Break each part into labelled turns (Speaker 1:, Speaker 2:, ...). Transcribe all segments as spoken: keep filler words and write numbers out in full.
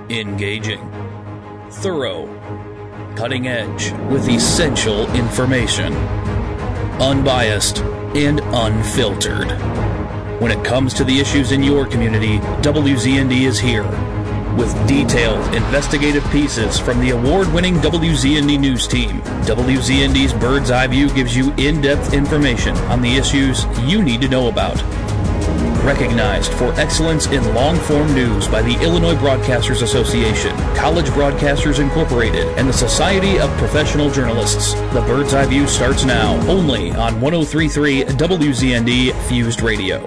Speaker 1: Engaging. Thorough. Cutting edge with essential information. Unbiased and unfiltered. When it comes to the issues in your community, W Z N D is here with detailed investigative pieces from the award-winning W Z N D News team. W Z N D's Bird's Eye View gives you in-depth information on the issues you need to know about. Recognized for excellence in long-form news by the Illinois Broadcasters Association, College Broadcasters Incorporated, and the Society of Professional Journalists. The Bird's Eye View starts now, only on one oh three point three W Z N D Fused Radio.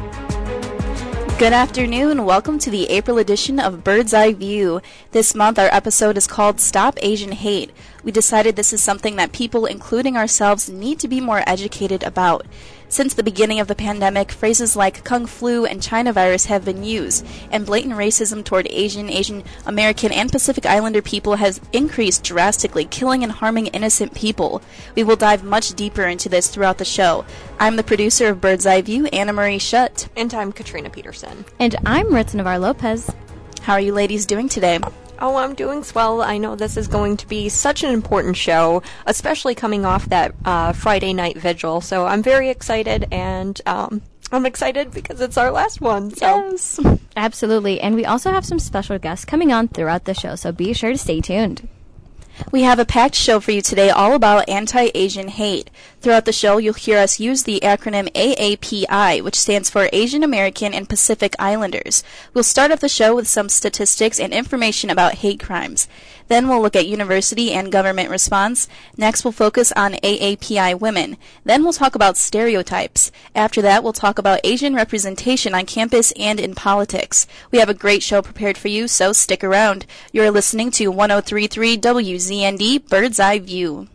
Speaker 2: Good afternoon. Welcome to the April edition of Bird's Eye View. This month, our episode is called Stop Asian Hate. We decided this is something that people, including ourselves, need to be more educated about. Since the beginning of the pandemic, phrases like Kung Flu and China virus have been used, and blatant racism toward Asian, Asian American, and Pacific Islander people has increased drastically, killing and harming innocent people. We will dive much deeper into this throughout the show. I'm the producer of Bird's Eye View, Anna Marie Schutt.
Speaker 3: And I'm Katrina Peterson.
Speaker 4: And I'm Ritz Navarre Lopez.
Speaker 2: How are you ladies doing today?
Speaker 3: Oh, I'm doing swell. I know this is going to be such an important show, especially coming off that uh, Friday night vigil. So I'm very excited, and um, I'm excited because it's our last one. So.
Speaker 4: Yes, absolutely. And we also have some special guests coming on throughout the show, so be sure to stay tuned.
Speaker 2: We have a packed show for you today all about anti-Asian hate. Throughout the show, you'll hear us use the acronym A A P I, which stands for Asian American and Pacific Islanders. We'll start off the show with some statistics and information about hate crimes. Then we'll look at university and government response. Next, we'll focus on A A P I women. Then we'll talk about stereotypes. After that, we'll talk about Asian representation on campus and in politics. We have a great show prepared for you, so stick around. You're listening to one oh three point three W Z N D Bird's Eye View.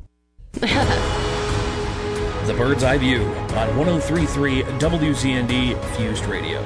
Speaker 1: The Bird's Eye View on one oh three point three W Z N D Fused Radio.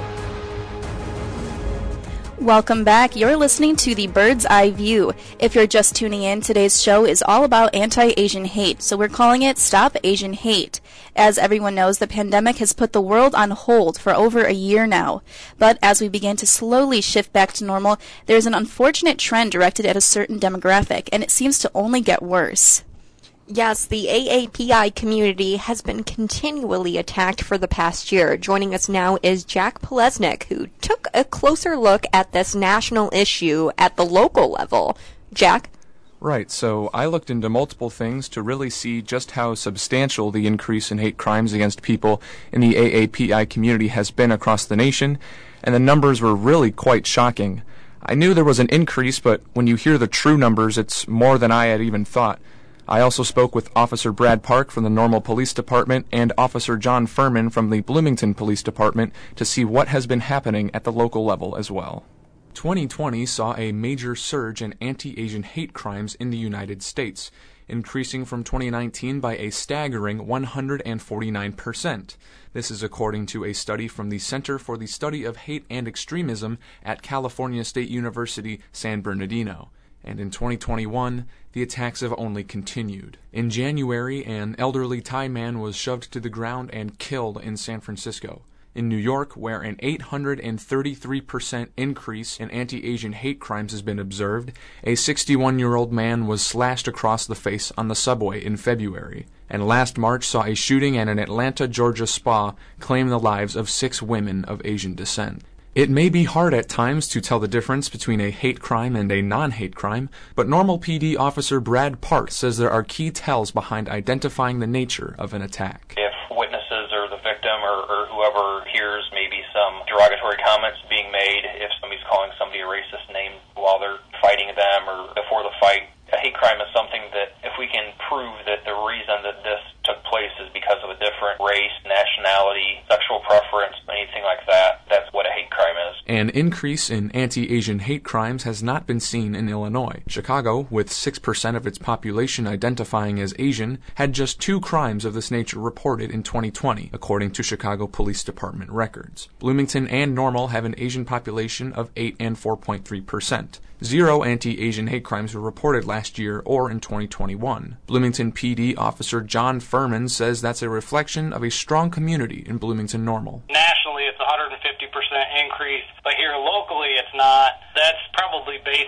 Speaker 2: Welcome back. You're listening to the Bird's Eye View. If you're just tuning in, today's show is all about anti-Asian hate, so we're calling it Stop Asian Hate. As everyone knows, the pandemic has put the world on hold for over a year now. But as we begin to slowly shift back to normal, there's an unfortunate trend directed at a certain demographic, and it seems to only get worse.
Speaker 3: Yes, the A A P I community has been continually attacked for the past year. Joining us now is Jack Polesnik, who took a closer look at this national issue at the local level. Jack?
Speaker 5: Right, so I looked into multiple things to really see just how substantial the increase in hate crimes against people in the A A P I community has been across the nation, and the numbers were really quite shocking. I knew there was an increase, but when you hear the true numbers, it's more than I had even thought. I also spoke with Officer Brad Park from the Normal Police Department and Officer John Furman from the Bloomington Police Department to see what has been happening at the local level as well. twenty twenty saw a major surge in anti-Asian hate crimes in the United States, increasing from twenty nineteen by a staggering one hundred forty-nine percent. This is according to a study from the Center for the Study of Hate and Extremism at California State University, San Bernardino. And in twenty twenty-one, the attacks have only continued. In January, an elderly Thai man was shoved to the ground and killed in San Francisco. In New York, where an eight hundred thirty-three percent increase in anti-Asian hate crimes has been observed, a sixty-one-year-old man was slashed across the face on the subway in February. And last March saw a shooting at an Atlanta, Georgia spa claim the lives of six women of Asian descent. It may be hard at times to tell the difference between a hate crime and a non-hate crime, but Normal P D Officer Brad Park says there are key tells behind identifying the nature of an attack.
Speaker 6: If witnesses or the victim or, or whoever hears maybe some derogatory comments being made, if somebody's calling somebody a racist name while they're fighting them or before the fight, a hate crime is something that if we can prove that the reason that this took place is because of a different race, nationality, sexual preference, anything like that, that's what a hate crime is.
Speaker 5: An increase in anti-Asian hate crimes has not been seen in Illinois. Chicago, with six percent of its population identifying as Asian, had just two crimes of this nature reported in twenty twenty, according to Chicago Police Department records. Bloomington and Normal have an Asian population of eight and four point three percent. Zero anti-Asian hate crimes were reported last year or in twenty twenty-one. Bloomington P D Officer John Furman says that's a reflection of a strong community in Bloomington Normal.
Speaker 7: Nationally, it's a one hundred fifty percent increase, but here locally it's not. That's probably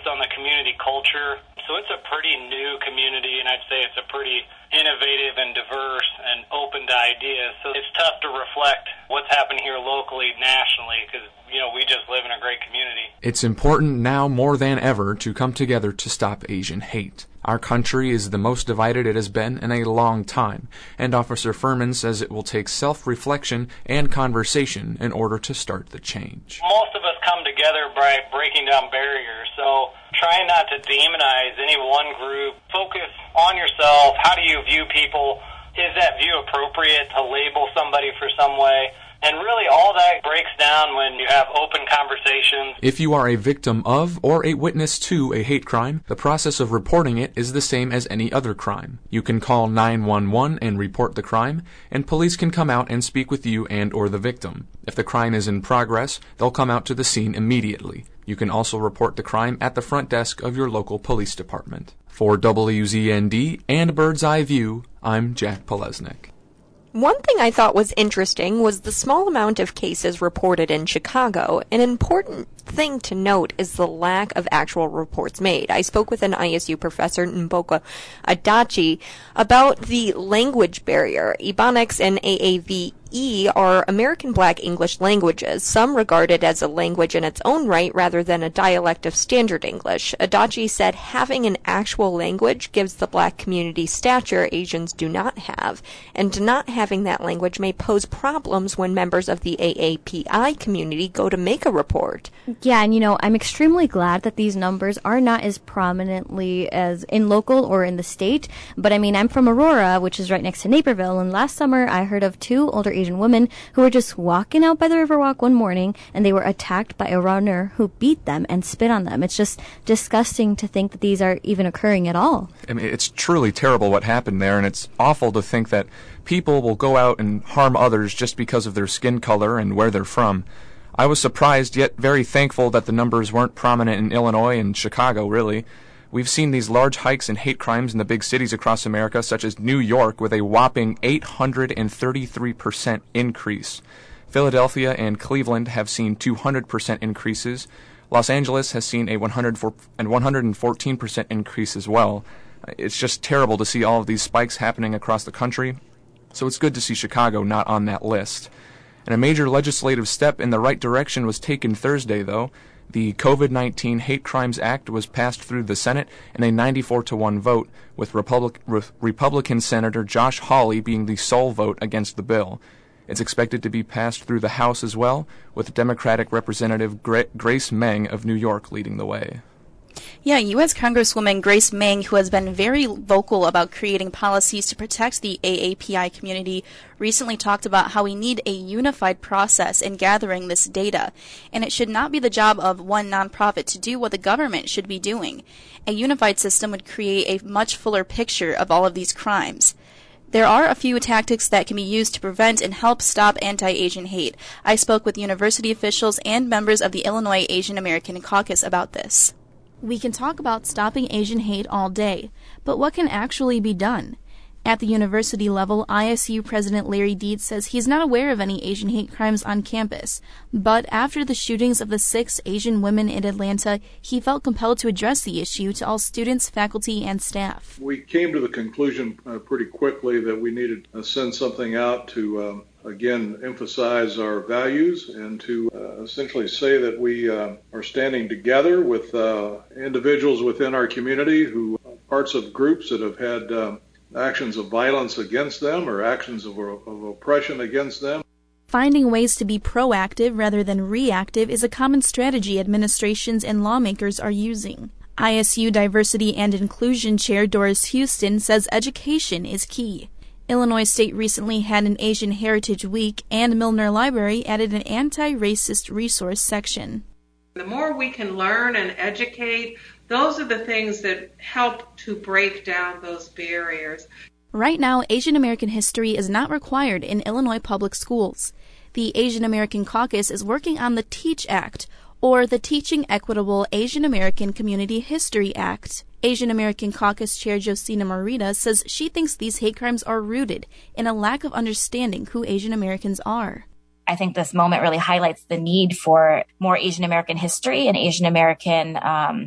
Speaker 7: on the community culture. So it's a pretty new community, and I'd say it's a pretty innovative and diverse and open to ideas. So it's tough to reflect what's happening here locally, nationally, because, you know, we just live in a great community.
Speaker 5: It's important now more than ever to come together to stop Asian hate. Our country is the most divided it has been in a long time, and Officer Furman says it will take self-reflection and conversation in order to start the change.
Speaker 7: Most of us come together by breaking down barriers, so trying not to demonize any one group. Focus on yourself. How do you view people? Is that view appropriate to label somebody for some way? And really all that breaks down when you have open conversations.
Speaker 5: If you are a victim of or a witness to a hate crime, the process of reporting it is the same as any other crime. You can call nine one one and report the crime, and police can come out and speak with you and or the victim. If the crime is in progress, they'll come out to the scene immediately. You can also report the crime at the front desk of your local police department. For W Z N D and Bird's Eye View, I'm Jack Polesnik.
Speaker 3: One thing I thought was interesting was the small amount of cases reported in Chicago. An important thing to note is the lack of actual reports made. I spoke with an I S U professor, Mboka Adachi, about the language barrier. Ebonics and A A V E are American Black English languages, some regarded as a language in its own right rather than a dialect of Standard English. Adachi said having an actual language gives the Black community stature Asians do not have, and not having that language may pose problems when members of the A A P I community go to make a report.
Speaker 4: Yeah, and you know, I'm extremely glad that these numbers are not as prominently as in local or in the state, but I mean, I'm from Aurora, which is right next to Naperville, and last summer I heard of two older Asian women who were just walking out by the Riverwalk one morning, and they were attacked by a runner who beat them and spit on them. It's just disgusting to think that these are even occurring at all.
Speaker 5: I mean, it's truly terrible what happened there, and it's awful to think that people will go out and harm others just because of their skin color and where they're from. I was surprised, yet very thankful that the numbers weren't prominent in Illinois and Chicago, really. We've seen these large hikes in hate crimes in the big cities across America, such as New York, with a whopping eight hundred thirty-three percent increase. Philadelphia and Cleveland have seen two hundred percent increases. Los Angeles has seen a one hundred fourteen percent increase as well. It's just terrible to see all of these spikes happening across the country, so it's good to see Chicago not on that list. And a major legislative step in the right direction was taken Thursday, though. The COVID nineteen Hate Crimes Act was passed through the Senate in a ninety-four to one vote, with Republic, Re- Republican Senator Josh Hawley being the sole vote against the bill. It's expected to be passed through the House as well, with Democratic Representative Gra- Grace Meng of New York leading the way.
Speaker 2: Yeah, U S Congresswoman Grace Meng, who has been very vocal about creating policies to protect the A A P I community, recently talked about how we need a unified process in gathering this data, and it should not be the job of one nonprofit to do what the government should be doing. A unified system would create a much fuller picture of all of these crimes. There are a few tactics that can be used to prevent and help stop anti-Asian hate. I spoke with university officials and members of the Illinois Asian American Caucus about this. We can talk about stopping Asian hate all day, but what can actually be done? At the university level, I S U President Larry Dietz says he's not aware of any Asian hate crimes on campus, but after the shootings of the six Asian women in Atlanta, he felt compelled to address the issue to all students, faculty, and staff.
Speaker 8: We came to the conclusion uh, pretty quickly that we needed to send something out to um, again, emphasize our values and to uh, essentially say that we uh, are standing together with uh, individuals within our community who are parts of groups that have had um, actions of violence against them or actions of, of oppression against them.
Speaker 2: Finding ways to be proactive rather than reactive is a common strategy administrations and lawmakers are using. I S U Diversity and Inclusion Chair Doris Houston says education is key. Illinois State recently had an Asian Heritage Week, and Milner Library added an anti-racist resource section.
Speaker 9: The more we can learn and educate, those are the things that help to break down those barriers.
Speaker 2: Right now, Asian American history is not required in Illinois public schools. The Asian American Caucus is working on the TEACH Act, or the Teaching Equitable Asian American Community History Act. Asian American Caucus Chair Josina Morita says she thinks these hate crimes are rooted in a lack of understanding who Asian Americans are.
Speaker 10: I think this moment really highlights the need for more Asian American history and Asian American um,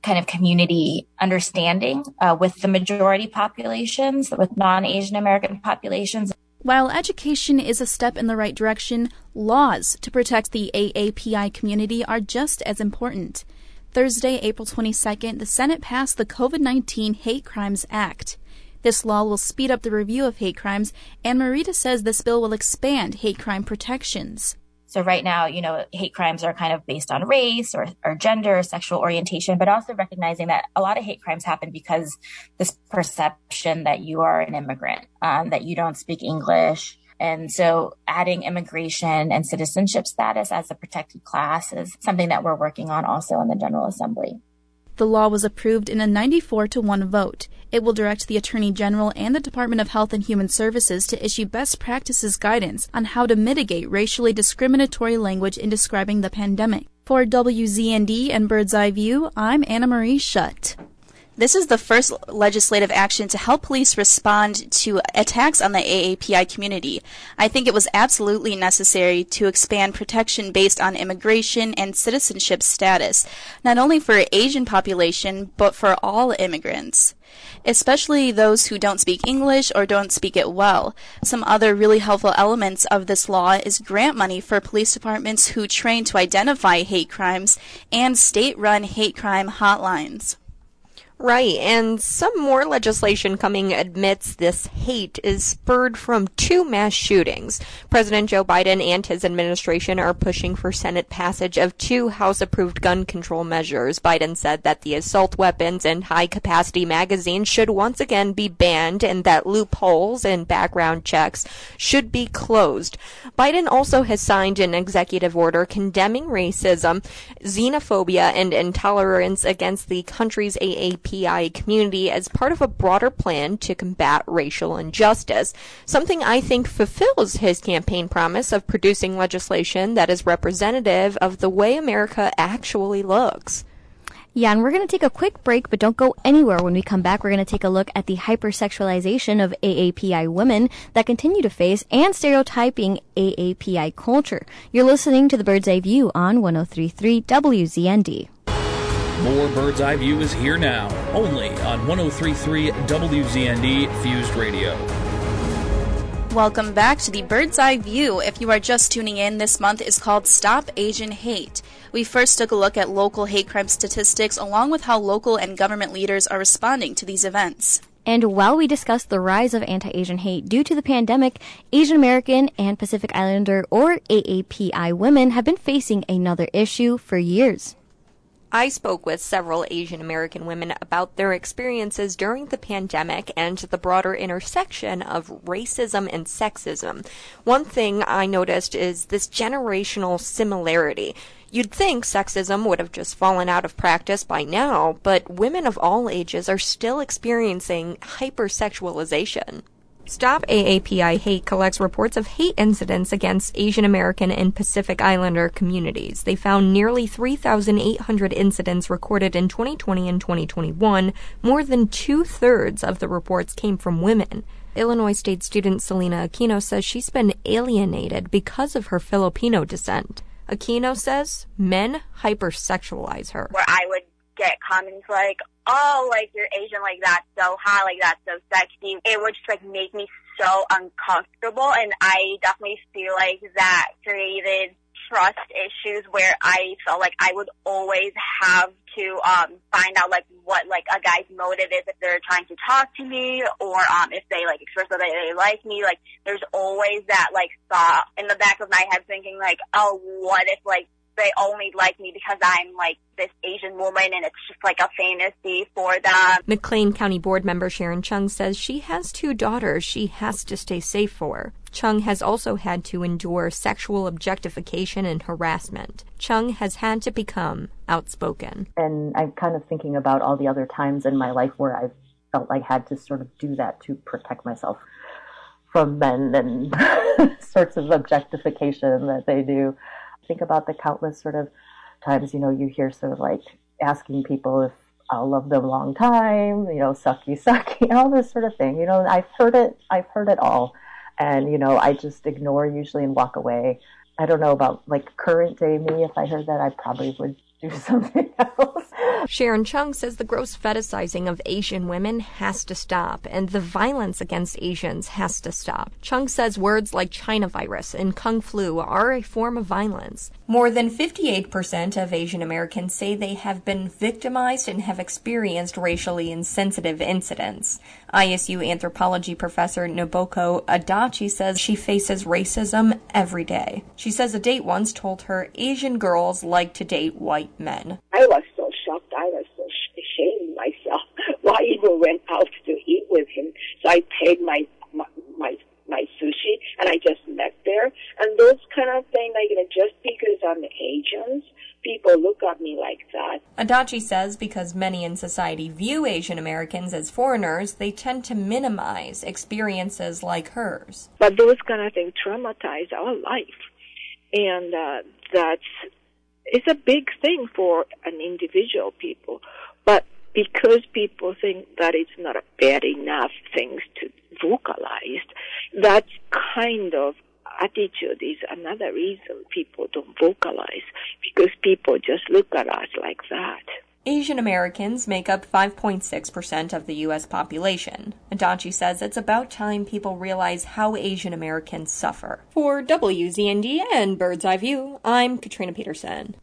Speaker 10: kind of community understanding uh, with the majority populations, with non-Asian American populations.
Speaker 2: While education is a step in the right direction, laws to protect the A A P I community are just as important. Thursday, April twenty-second, the Senate passed the COVID nineteen Hate Crimes Act. This law will speed up the review of hate crimes, and Marita says this bill will expand hate crime protections.
Speaker 10: So right now, you know, hate crimes are kind of based on race or, or gender, or sexual orientation, but also recognizing that a lot of hate crimes happen because this perception that you are an immigrant, um, that you don't speak English. And so adding immigration and citizenship status as a protected class is something that we're working on also in the General Assembly.
Speaker 2: The law was approved in a ninety-four to one vote. It will direct the Attorney General and the Department of Health and Human Services to issue best practices guidance on how to mitigate racially discriminatory language in describing the pandemic. For W Z N D and Bird's Eye View, I'm Anna Marie Schutt. This is the first legislative action to help police respond to attacks on the A A P I community. I think it was absolutely necessary to expand protection based on immigration and citizenship status, not only for Asian population, but for all immigrants, especially those who don't speak English or don't speak it well. Some other really helpful elements of this law is grant money for police departments who train to identify hate crimes and state-run hate crime hotlines.
Speaker 3: Right, and some more legislation coming admits this hate is spurred from two mass shootings. President Joe Biden and his administration are pushing for Senate passage of two House-approved gun control measures. Biden said that the assault weapons and high-capacity magazines should once again be banned and that loopholes in background checks should be closed. Biden also has signed an executive order condemning racism, xenophobia, and intolerance against the country's A A P I community as part of a broader plan to combat racial injustice, something I think fulfills his campaign promise of producing legislation that is representative of the way America actually looks.
Speaker 4: Yeah, and we're going to take a quick break, but don't go anywhere. When we come back, we're going to take a look at the hypersexualization of A A P I women that continue to face and stereotyping A A P I culture. You're listening to the Bird's Eye View on one oh three point three W Z N D.
Speaker 1: More Bird's Eye View is here now, only on one oh three point three W Z N D Fused Radio.
Speaker 2: Welcome back to the Bird's Eye View. If you are just tuning in, this month is called Stop Asian Hate. We first took a look at local hate crime statistics along with how local and government leaders are responding to these events.
Speaker 4: And while we discuss the rise of anti-Asian hate due to the pandemic, Asian American and Pacific Islander or A A P I women have been facing another issue for years.
Speaker 3: I spoke with several Asian American women about their experiences during the pandemic and the broader intersection of racism and sexism. One thing I noticed is this generational similarity. You'd think sexism would have just fallen out of practice by now, but women of all ages are still experiencing hypersexualization. Stop A A P I Hate collects reports of hate incidents against Asian American and Pacific Islander communities. They found nearly three thousand eight hundred incidents recorded in twenty twenty and twenty twenty-one. More than two-thirds of the reports came from women. Illinois State student Selena Aquino says she's been alienated because of her Filipino descent. Aquino says men hypersexualize her.
Speaker 11: Where I would get comments like, oh, like, you're Asian, like, that's so hot, like, that's so sexy. It would just, like, make me so uncomfortable, and I definitely feel like that created trust issues where I felt like I would always have to um find out, like, what, like, a guy's motive is if they're trying to talk to me or um if they, like, express that they like me. Like, there's always that, like, thought in the back of my head thinking, like, oh, what if, like, they only like me because I'm, like, this Asian woman and it's just, like, a fantasy for them.
Speaker 3: McLean County Board member Sharon Chung says she has two daughters she has to stay safe for. Chung has also had to endure sexual objectification and harassment. Chung has had to become outspoken.
Speaker 12: And I'm kind of thinking about all the other times in my life where I've felt like I had to sort of do that to protect myself from men and sorts of objectification that they do. Think about the countless sort of times, you know, you hear sort of like asking people if I'll love them a long time, you know, sucky, sucky, all this sort of thing. You know, I've heard it, I've heard it all. And, you know, I just ignore usually and walk away. I don't know about, like, current day me. If I heard that, I probably would do something else.
Speaker 3: Sharon Chung says the gross fetishizing of Asian women has to stop, and the violence against Asians has to stop. Chung says words like China virus and Kung flu are a form of violence. More than fifty-eight percent of Asian Americans say they have been victimized and have experienced racially insensitive incidents. I S U anthropology professor Noboko Adachi says she faces racism every day. She says a date once told her Asian girls like to date white men.
Speaker 13: I was so shocked. I was so ashamed myself. Well, I even went out to eat with him. So I paid my my my, my sushi, and I just left there. And those kind of things, like, you know, just because I'm Asian, people look at me like that.
Speaker 3: Adachi says because many in society view Asian Americans as foreigners, they tend to minimize experiences like hers.
Speaker 13: But those kind of things traumatize our life. And uh, that's, it's a big thing for an individual people. But because people think that it's not a bad enough things to vocalize, that kind of attitude is another reason people don't vocalize, because people just look at us like that.
Speaker 3: Asian Americans make up five point six percent of the U S population. Adachi says it's about time people realize how Asian Americans suffer. For W Z N D and Bird's Eye View, I'm Katrina Peterson.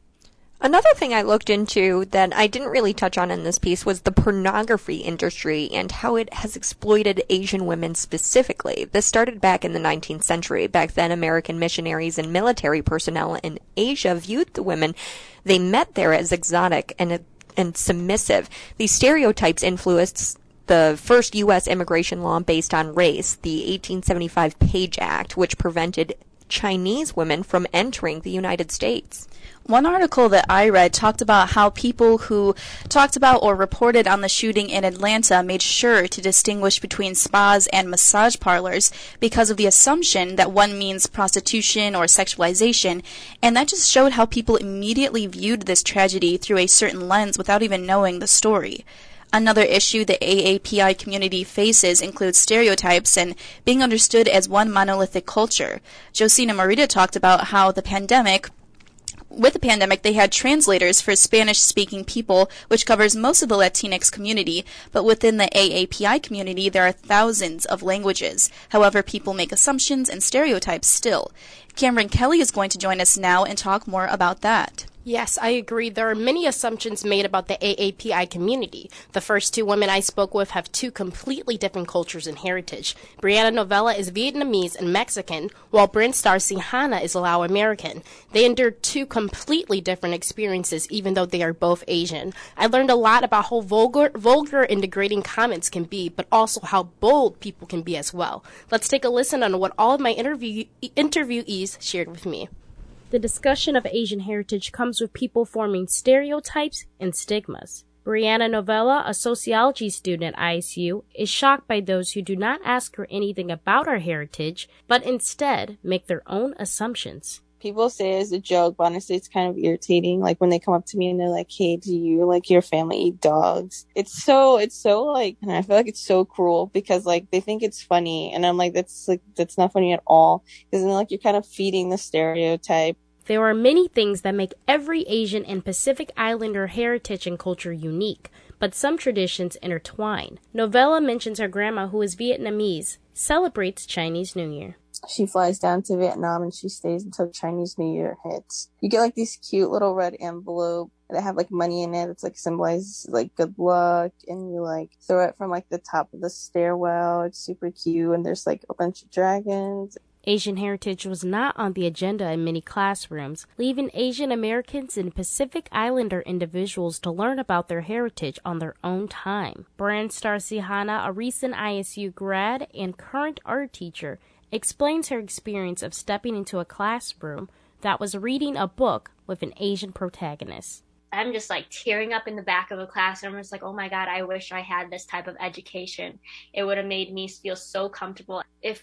Speaker 3: Another thing I looked into that I didn't really touch on in this piece was the pornography industry and how it has exploited Asian women specifically. This started back in the nineteenth century. Back then, American missionaries and military personnel in Asia viewed the women they met there as exotic and, and submissive. These stereotypes influenced the first U S immigration law based on race, the eighteen seventy-five Page Act, which prevented Chinese women from entering the United States.
Speaker 2: One article that I read talked about how people who talked about or reported on the shooting in Atlanta made sure to distinguish between spas and massage parlors because of the assumption that one means prostitution or sexualization, and that just showed how people immediately viewed this tragedy through a certain lens without even knowing the story. Another issue the A A P I community faces includes stereotypes and being understood as one monolithic culture. Josina Morita talked about how the pandemic With the pandemic, they had translators for Spanish-speaking people, which covers most of the Latinx community, but within the A A P I community, there are thousands of languages. However, people make assumptions and stereotypes still. Cameron Kelly is going to join us now and talk more about that.
Speaker 14: Yes, I agree. There are many assumptions made about the A A P I community. The first two women I spoke with have two completely different cultures and heritage. Brianna Novella is Vietnamese and Mexican, while Brent Star Sihana is Lao American. They endured two completely different experiences, even though they are both Asian. I learned a lot about how vulgar, vulgar and degrading comments can be, but also how bold people can be as well. Let's take a listen on what all of my interview, interviewees shared with me. The discussion of Asian heritage comes with people forming stereotypes and stigmas. Brianna Novella, a sociology student at I S U, is shocked by those who do not ask her anything about her heritage, but instead make their own assumptions.
Speaker 15: People say it's a joke, but honestly, it's kind of irritating. Like when they come up to me and they're like, "Hey, do you like your family eat dogs?" It's so, it's so like, and I feel like it's so cruel because like they think it's funny, and I'm like, that's like that's not funny at all. Because then like you're kind of feeding the stereotype.
Speaker 14: There are many things that make every Asian and Pacific Islander heritage and culture unique, but some traditions intertwine. Novella mentions her grandma, who is Vietnamese, celebrates Chinese New Year.
Speaker 15: She flies down to Vietnam and she stays until Chinese New Year hits. You get like these cute little red envelope that have like money in it. It's like symbolizes like good luck, and you like throw it from like the top of the stairwell. It's super cute, and there's like a bunch of dragons.
Speaker 14: Asian heritage was not on the agenda in many classrooms, leaving Asian Americans and Pacific Islander individuals to learn about their heritage on their own time. Brand Star Sihana, a recent I S U grad and current art teacher, explains her experience of stepping into a classroom that was reading a book with an Asian protagonist.
Speaker 16: I'm just like tearing up in the back of a class, and I'm just like, oh my God, I wish I had this type of education. It would have made me feel so comfortable. If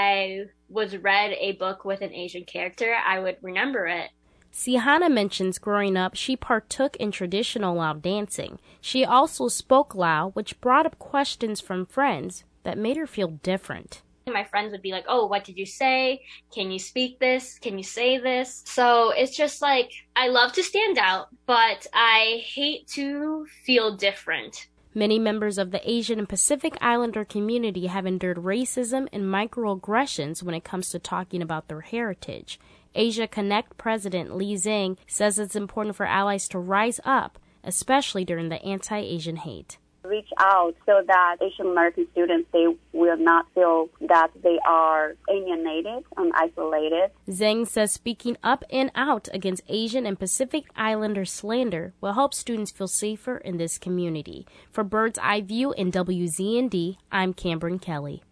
Speaker 16: I was read a book with an Asian character, I would remember it.
Speaker 14: Sihana mentions growing up, she partook in traditional Lao dancing. She also spoke Lao, which brought up questions from friends that made her feel different.
Speaker 16: My friends would be like, oh, what did you say? Can you speak this? Can you say this? So it's just like, I love to stand out, but I hate to feel different.
Speaker 14: Many members of the Asian and Pacific Islander community have endured racism and microaggressions when it comes to talking about their heritage. Asia Connect President Lee Zhang says it's important for allies to rise up, especially during the anti-Asian hate.
Speaker 17: Reach out so that Asian American students, they will not feel that they are alienated and isolated.
Speaker 14: Zhang says speaking up and out against Asian and Pacific Islander slander will help students feel safer in this community. For Bird's Eye View in W Z N D, I'm Cameron Kelly.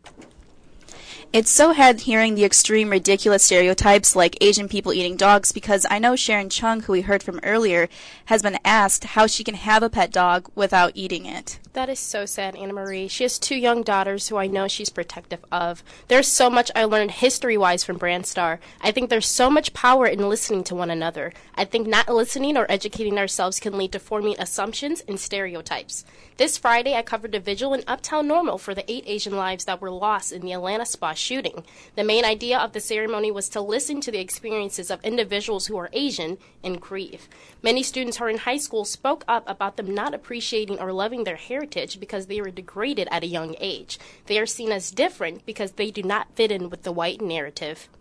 Speaker 2: It's so hard hearing the extreme ridiculous stereotypes like Asian people eating dogs, because I know Sharon Chung, who we heard from earlier, has been asked how she can have a pet dog without eating it.
Speaker 14: That is so sad, Anna Marie. She has two young daughters who I know she's protective of. There's so much I learned history-wise from Brandstar. I think there's so much power in listening to one another. I think not listening or educating ourselves can lead to forming assumptions and stereotypes. This Friday, I covered a vigil in Uptown Normal for the eight Asian lives that were lost in the Atlanta spa shooting. The main idea of the ceremony was to listen to the experiences of individuals who are Asian and grieve. Many students who are in high school spoke up about them not appreciating or loving their heritage because they were degraded at a young age. They are seen as different because they do not fit in with the white narrative.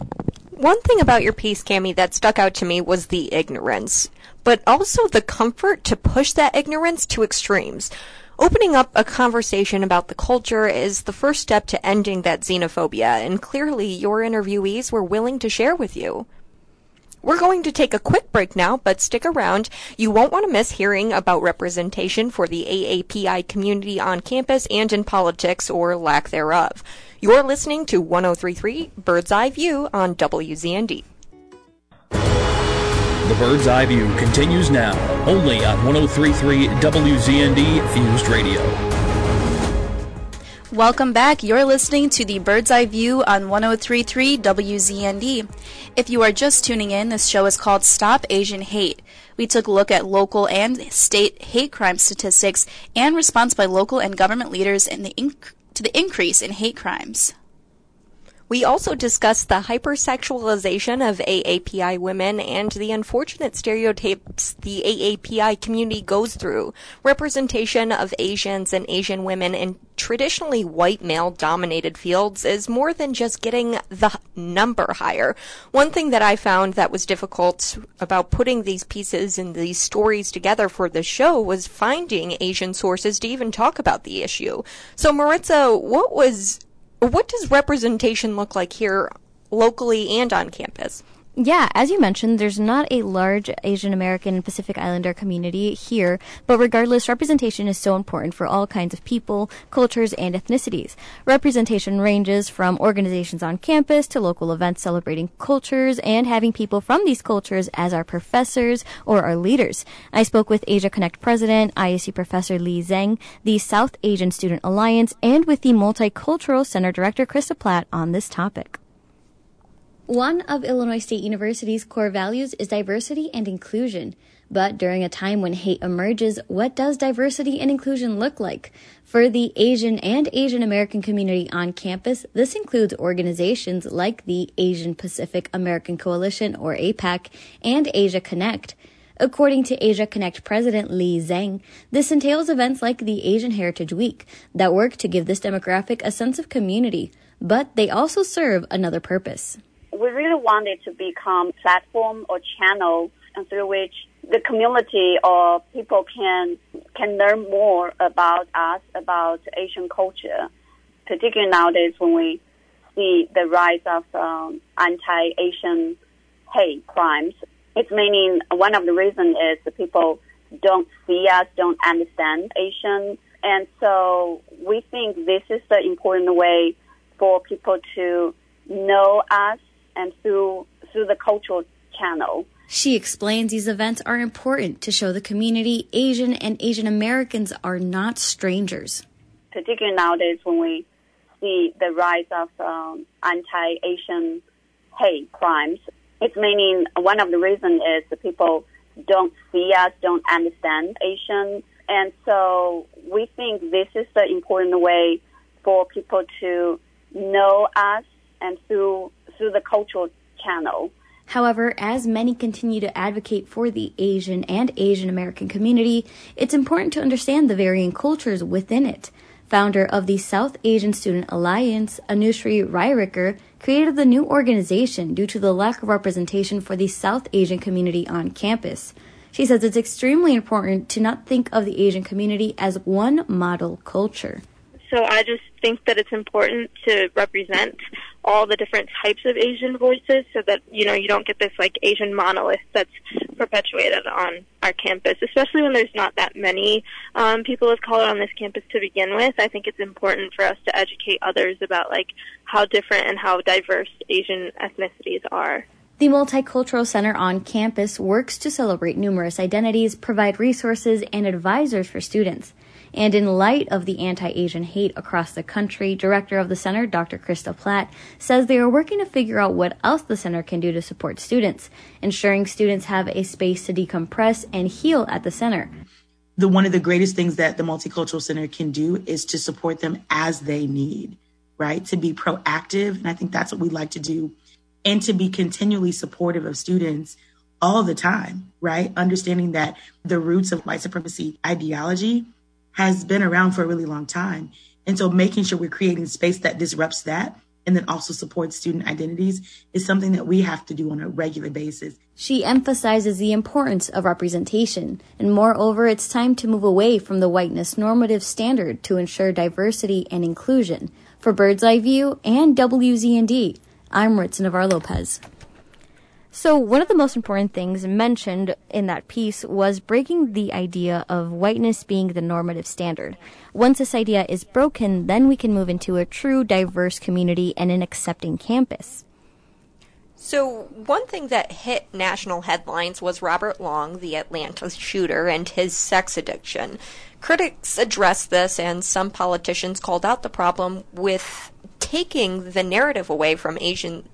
Speaker 3: One thing about your piece, Cammie, that stuck out to me was the ignorance, but also the comfort to push that ignorance to extremes. Opening up a conversation about the culture is the first step to ending that xenophobia, and clearly your interviewees were willing to share with you. We're going to take a quick break now, but stick around. You won't want to miss hearing about representation for the A A P I community on campus and in politics, or lack thereof. You're listening to one oh three point three Bird's Eye View on W Z N D.
Speaker 1: The Bird's Eye View continues now, only on one oh three point three W Z N D Fused Radio.
Speaker 2: Welcome back. You're listening to the Bird's Eye View on one oh three point three W Z N D. If you are just tuning in, this show is called Stop Asian Hate. We took a look at local and state hate crime statistics and response by local and government leaders in the inc- to the increase in hate crimes.
Speaker 3: We also discussed the hypersexualization of A A P I women and the unfortunate stereotypes the A A P I community goes through. Representation of Asians and Asian women in traditionally white male-dominated fields is more than just getting the number higher. One thing that I found that was difficult about putting these pieces and these stories together for the show was finding Asian sources to even talk about the issue. So, Maritza, what was... What does representation look like here locally and on campus?
Speaker 4: Yeah, as you mentioned, there's not a large Asian American and Pacific Islander community here, but regardless, representation is so important for all kinds of people, cultures, and ethnicities. Representation ranges from organizations on campus to local events celebrating cultures and having people from these cultures as our professors or our leaders. I spoke with Asia Connect President, I S U Professor Lee Zhang, the South Asian Student Alliance, and with the Multicultural Center Director Krista Platt on this topic. One of Illinois State University's core values is diversity and inclusion. But during a time when hate emerges, what does diversity and inclusion look like? For the Asian and Asian American community on campus, this includes organizations like the Asian Pacific American Coalition, or A PAC, and Asia Connect. According to Asia Connect President Lee Zhang, this entails events like the Asian Heritage Week that work to give this demographic a sense of community, but they also serve another purpose.
Speaker 17: We really want it to become a platform or channel through which the community or people can can learn more about us, about Asian culture, particularly nowadays when we see the rise of um, anti-Asian hate crimes. It's meaning one of the reasons is the people don't see us, don't understand Asian, and so we think this is the important way for people to know us, and through through the cultural channel.
Speaker 4: She explains these events are important to show the community Asian and Asian Americans are not strangers.
Speaker 17: Particularly nowadays when we see the rise of um, anti-Asian hate crimes, it's meaning one of the reasons is the people don't see us, don't understand Asian, and so we think this is the important way for people to know us and through through the cultural channel.
Speaker 4: However, as many continue to advocate for the Asian and Asian American community, it's important to understand the varying cultures within it. Founder of the South Asian Student Alliance, Anushree Rairicker, created the new organization due to the lack of representation for the South Asian community on campus. She says it's extremely important to not think of the Asian community as one model culture.
Speaker 18: So I just think that it's important to represent all the different types of Asian voices so that, you know, you don't get this, like, Asian monolith that's perpetuated on our campus, especially when there's not that many um, people of color on this campus to begin with. I think it's important for us to educate others about, like, how different and how diverse Asian ethnicities are.
Speaker 4: The Multicultural Center on campus works to celebrate numerous identities, provide resources, and advisors for students. And in light of the anti-Asian hate across the country, director of the center, Doctor Krista Platt, says they are working to figure out what else the center can do to support students, ensuring students have a space to decompress and heal at the center.
Speaker 19: The one of the greatest things that the Multicultural Center can do is to support them as they need, right? To be proactive, and I think that's what we like to do, and to be continually supportive of students all the time, right? Understanding that the roots of white supremacy ideology has been around for a really long time. And so making sure we're creating space that disrupts that and then also supports student identities is something that we have to do on a regular basis.
Speaker 4: She emphasizes the importance of representation, and moreover, it's time to move away from the whiteness normative standard to ensure diversity and inclusion. For Bird's Eye View and W Z N D, I'm Maritza Navarro-Lopez. So one of the most important things mentioned in that piece was breaking the idea of whiteness being the normative standard. Once this idea is broken, then we can move into a true diverse community and an accepting campus.
Speaker 3: So one thing that hit national headlines was Robert Long, the Atlanta shooter, and his sex addiction. Critics addressed this, and some politicians called out the problem with taking the narrative away from Asian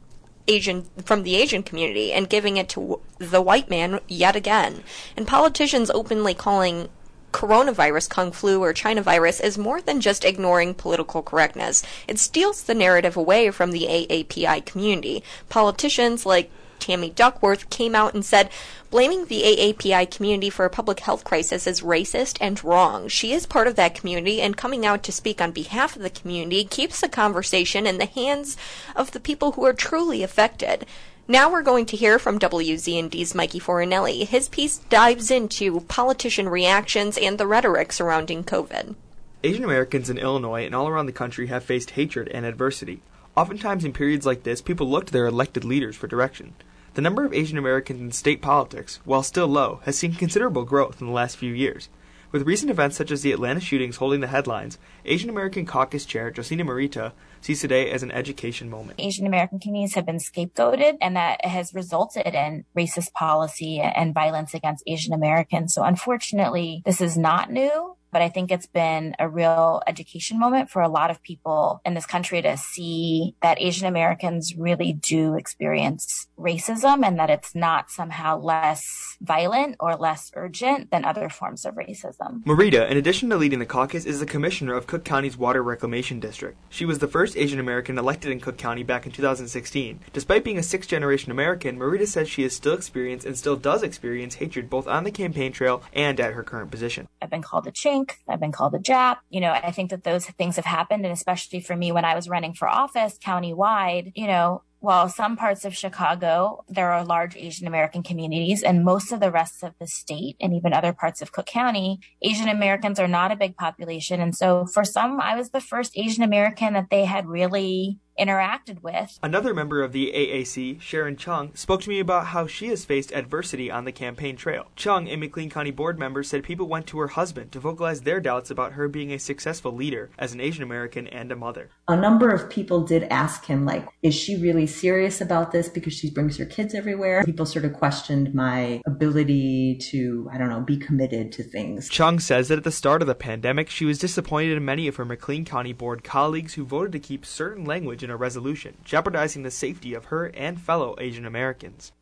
Speaker 3: Asian from the Asian community and giving it to the white man yet again. And politicians openly calling coronavirus, Kung Flu, or China virus is more than just ignoring political correctness. It steals the narrative away from the A A P I community. Politicians like Tammy Duckworth came out and said blaming the A A P I community for a public health crisis is racist and wrong. She is part of that community, and coming out to speak on behalf of the community keeps the conversation in the hands of the people who are truly affected. Now we're going to hear from W Z N D's Mikey Forinelli. His piece dives into politician reactions and the rhetoric surrounding COVID.
Speaker 20: Asian Americans in Illinois and all around the country have faced hatred and adversity. Oftentimes in periods like this, people look to their elected leaders for direction. The number of Asian Americans in state politics, while still low, has seen considerable growth in the last few years. With recent events such as the Atlanta shootings holding the headlines, Asian American Caucus Chair Josina Morita sees today as an education moment.
Speaker 10: Asian American communities have been scapegoated, and that has resulted in racist policy and violence against Asian Americans. So unfortunately, this is not new. But I think it's been a real education moment for a lot of people in this country to see that Asian Americans really do experience racism and that it's not somehow less violent or less urgent than other forms of racism.
Speaker 20: Morita, in addition to leading the caucus, is the commissioner of Cook County's Water Reclamation District. She was the first Asian American elected in Cook County back in two thousand sixteen. Despite being a sixth-generation American, Morita says she has still experienced and still does experience hatred both on the campaign trail and at her current position.
Speaker 10: I've been called a chink. I've been called a Jap. You know, I think that those things have happened. And especially for me, when I was running for office countywide, you know, while some parts of Chicago, there are large Asian American communities, and most of the rest of the state and even other parts of Cook County, Asian Americans are not a big population. And so for some, I was the first Asian American that they had really interacted with.
Speaker 20: Another member of the A A C, Sharon Chung, spoke to me about how she has faced adversity on the campaign trail. Chung, a McLean County board member, said people went to her husband to vocalize their doubts about her being a successful leader as an Asian American and a mother.
Speaker 21: A number of people did ask him, like, is she really serious about this because she brings her kids everywhere? People sort of questioned my ability to, I don't know, be committed to things.
Speaker 20: Chung says that at the start of the pandemic, she was disappointed in many of her McLean County board colleagues who voted to keep certain language in a resolution, jeopardizing the safety of her and fellow Asian Americans.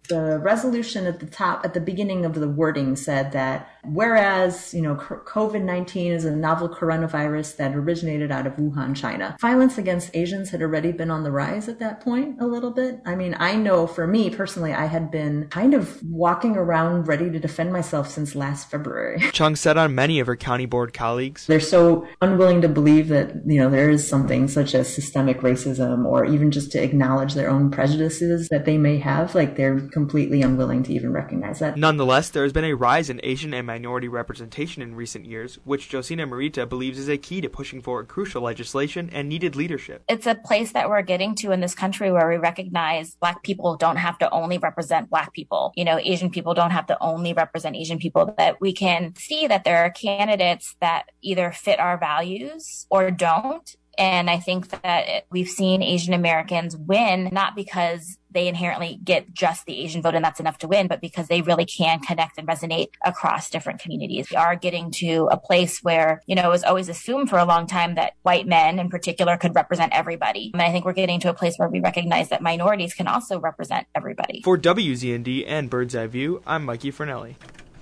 Speaker 21: The resolution at the top, at the beginning of the wording said that whereas, you know, COVID nineteen is a novel coronavirus that originated out of Wuhan, China, violence against Asians had already been on the rise at that point a little bit. I mean, I know for me personally, I had been kind of walking around ready to defend myself since last February.
Speaker 20: Chung said on many of her county board colleagues,
Speaker 21: they're so unwilling to believe that, you know, there is something such as systemic racism or even just to acknowledge their own prejudices that they may have. Like, they're completely unwilling to even recognize that.
Speaker 20: Nonetheless, there has been a rise in Asian and minority representation in recent years, which Josina Morita believes is a key to pushing forward crucial legislation and needed leadership.
Speaker 10: It's a place that we're getting to in this country where we recognize Black people don't have to only represent Black people. You know, Asian people don't have to only represent Asian people, that we can see that there are candidates that either fit our values or don't. And I think that it, we've seen Asian Americans win, not because they inherently get just the Asian vote and that's enough to win, but because they really can connect and resonate across different communities. We are getting to a place where, you know, it was always assumed for a long time that white men in particular could represent everybody. And I think we're getting to a place where we recognize that minorities can also represent everybody.
Speaker 20: For W Z N D and Bird's Eye View, I'm Mikey Fernelli.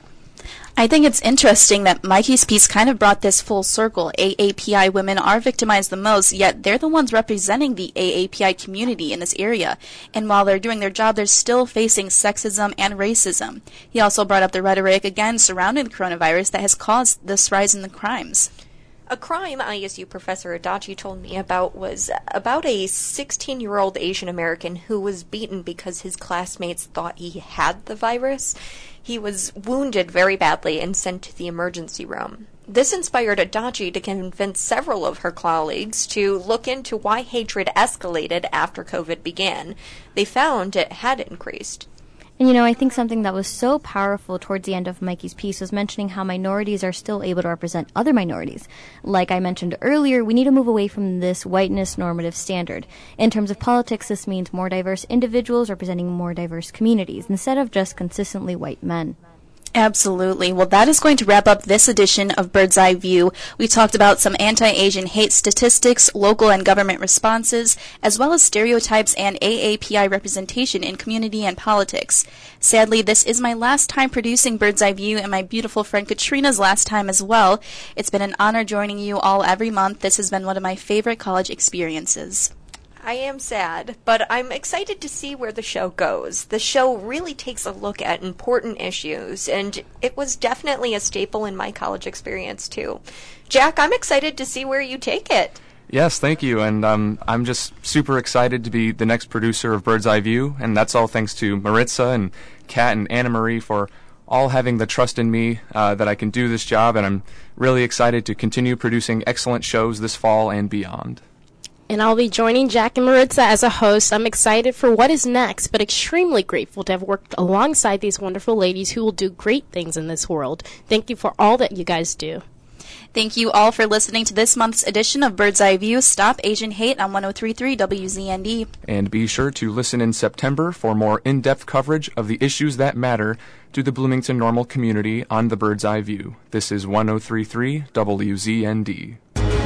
Speaker 2: I think it's interesting that Mikey's piece kind of brought this full circle. A A P I women are victimized the most, yet they're the ones representing the A A P I community in this area. And while they're doing their job, they're still facing sexism and racism. He also brought up the rhetoric, again, surrounding the coronavirus that has caused this rise in the crimes.
Speaker 3: A crime I S U professor Adachi told me about was about a sixteen-year-old Asian American who was beaten because his classmates thought he had the virus. He was wounded very badly and sent to the emergency room. This inspired Adachi to convince several of her colleagues to look into why hatred escalated after COVID began. They found it had increased.
Speaker 4: And, you know, I think something that was so powerful towards the end of Mikey's piece was mentioning how minorities are still able to represent other minorities. Like I mentioned earlier, we need to move away from this whiteness normative standard. In terms of politics, this means more diverse individuals representing more diverse communities, instead of just consistently white men.
Speaker 2: Absolutely. Well, that is going to wrap up this edition of Bird's Eye View. We talked about some anti-Asian hate statistics, local and government responses, as well as stereotypes and A A P I representation in community and politics. Sadly, this is my last time producing Bird's Eye View and my beautiful friend Katrina's last time as well. It's been an honor joining you all every month. This has been one of my favorite college experiences.
Speaker 3: I am sad, but I'm excited to see where the show goes. The show really takes a look at important issues, and it was definitely a staple in my college experience, too. Jack, I'm excited to see where you take it.
Speaker 5: Yes, thank you, and um, I'm just super excited to be the next producer of Bird's Eye View, and that's all thanks to Maritza and Kat and Anna Marie for all having the trust in me uh, that I can do this job, and I'm really excited to continue producing excellent shows this fall and beyond.
Speaker 14: And I'll be joining Jack and Maritza as a host. I'm excited for what is next, but extremely grateful to have worked alongside these wonderful ladies who will do great things in this world. Thank you for all that you guys do.
Speaker 2: Thank you all for listening to this month's edition of Bird's Eye View. Stop Asian Hate on one oh three point three W Z N D.
Speaker 5: And be sure to listen in September for more in-depth coverage of the issues that matter to the Bloomington Normal community on the Bird's Eye View. This is one oh three point three W Z N D.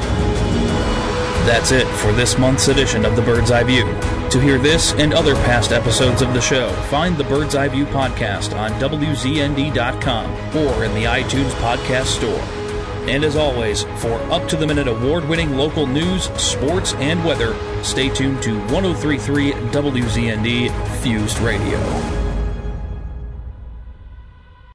Speaker 1: That's it for this month's edition of the Bird's Eye View. To hear this and other past episodes of the show, find the Bird's Eye View podcast on W Z N D dot com or in the iTunes podcast store. And as always, for up-to-the-minute award-winning local news, sports, and weather, stay tuned to one oh three point three W Z N D Fused Radio.